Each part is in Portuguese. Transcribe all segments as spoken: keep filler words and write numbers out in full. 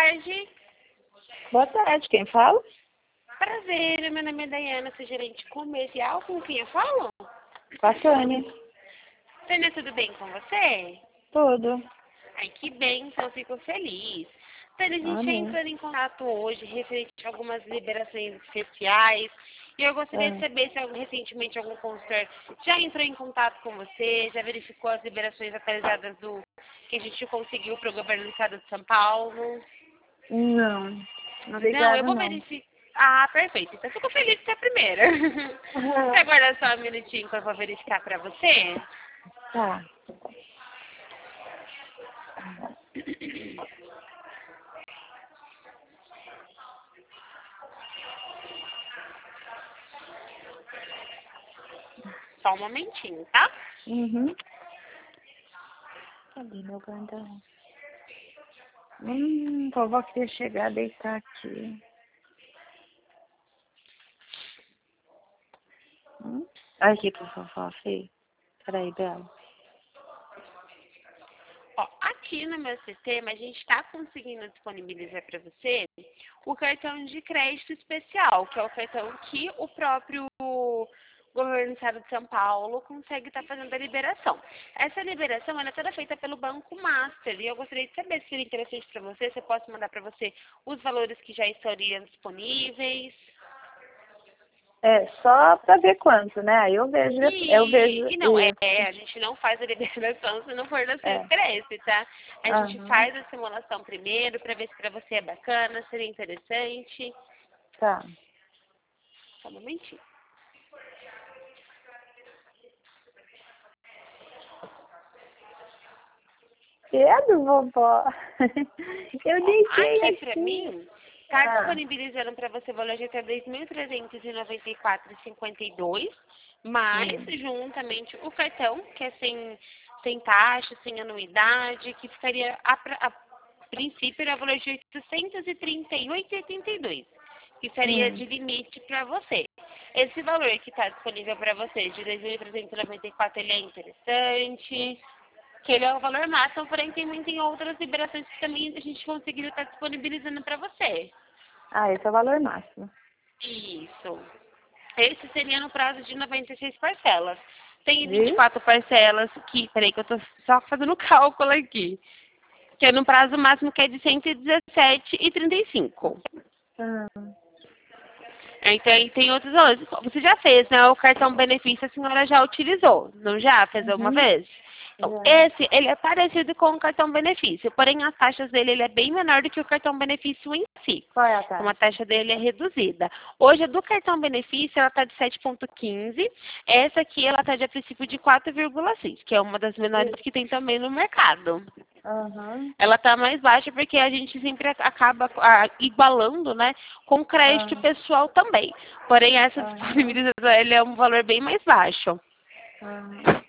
tarde. Boa tarde, quem fala? Prazer, meu nome é Dayana, sou gerente comercial. Com quem eu falo? Com a Tânia. Tânia, tudo bem com você? Tudo. Ai, que bem, então eu fico feliz. Tânia, a gente está Amém. entrando em contato hoje referente a algumas liberações especiais. E eu gostaria de Ah. saber se algum, recentemente algum consultor já entrou em contato com você, já verificou as liberações atualizadas do que a gente conseguiu para o governo do estado de São Paulo. Não, não Não, eu ligaram vou não. verificar. Ah, perfeito. Então, fico feliz de ser a primeira. Você aguarda só um minutinho que eu vou verificar para você? Tá. Só um momentinho, tá? Uhum. Cadê meu guarda-roupa? Hum, vovó queria chegar a deitar aqui. Hum? Aqui pro vovó, Fê. Peraí, Bela. Ó, aqui no meu sistema, a gente está conseguindo disponibilizar para você o cartão de crédito especial, que é o cartão que o próprio governo do estado de São Paulo consegue estar fazendo a liberação. Essa liberação ela é toda feita pelo Banco Master, e eu gostaria de saber se seria interessante para você, se eu posso mandar para você os valores que já estariam disponíveis. É, só pra ver quanto, né? Aí eu vejo, eu vejo E, e não, é, isso. a gente não faz a liberação se não for do seu É. interesse, tá? A gente Aham. faz a simulação primeiro para ver se para você é bacana, seria interessante. Tá. Só um momentinho. Cedo, vovó. Eu deitei Aqui para aqui. mim, está Ah. disponibilizando para você o valor de até dois mil trezentos e noventa e quatro reais e cinquenta e dois centavos, mais Hum. juntamente o cartão, que é sem, sem taxa, sem anuidade, que ficaria a, pra- a princípio era o valor de oitocentos e trinta e oito reais e oitenta e dois centavos, que seria Hum. de limite para você. Esse valor que está disponível para você de dois mil trezentos e noventa e quatro, ele é interessante, que ele é o valor máximo, porém tem, tem outras liberações que também a gente conseguiu estar disponibilizando para você. Ah, esse é o valor máximo. Isso. Esse seria no prazo de noventa e seis parcelas. Tem vinte e De? quatro parcelas que, peraí que eu tô só fazendo cálculo aqui, que é no prazo máximo que é de cento e dezessete reais e trinta e cinco centavos. Ah. Então, aí tem outros valores. Você já fez, né? O cartão benefício a senhora já utilizou, não já? Fez alguma Uhum. vez? Então, Já. esse, ele é parecido com o cartão benefício, porém as taxas dele ele é bem menor do que o cartão benefício em si. Qual é a Então, a taxa? taxa dele é reduzida. Hoje, a do cartão benefício, ela está de sete vírgula quinze. Essa aqui, ela está de a princípio de quatro vírgula seis, que é uma das menores que tem também no mercado. Aham. Ela está mais baixa porque a gente sempre acaba ah, igualando, né, com crédito Aham. pessoal também. Porém, essa Aham. disponibilização ele é um valor bem mais baixo. Aham.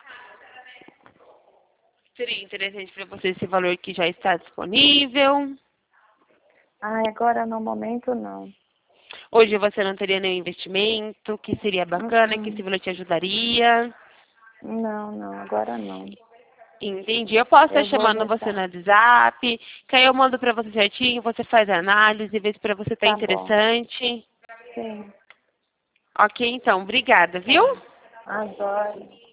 Seria interessante para você esse valor que já está disponível. Ai, agora no momento não. Hoje você não teria nenhum investimento, que seria bacana, que esse Uhum. valor te ajudaria. Não, não, agora não. Entendi. Eu posso estar Eu vou chamando você no deixar. WhatsApp, que aí eu mando para você certinho, você faz a análise, vê se para você está Tá bom. interessante. Sim. Ok, então. Obrigada, viu? Tá. Agora.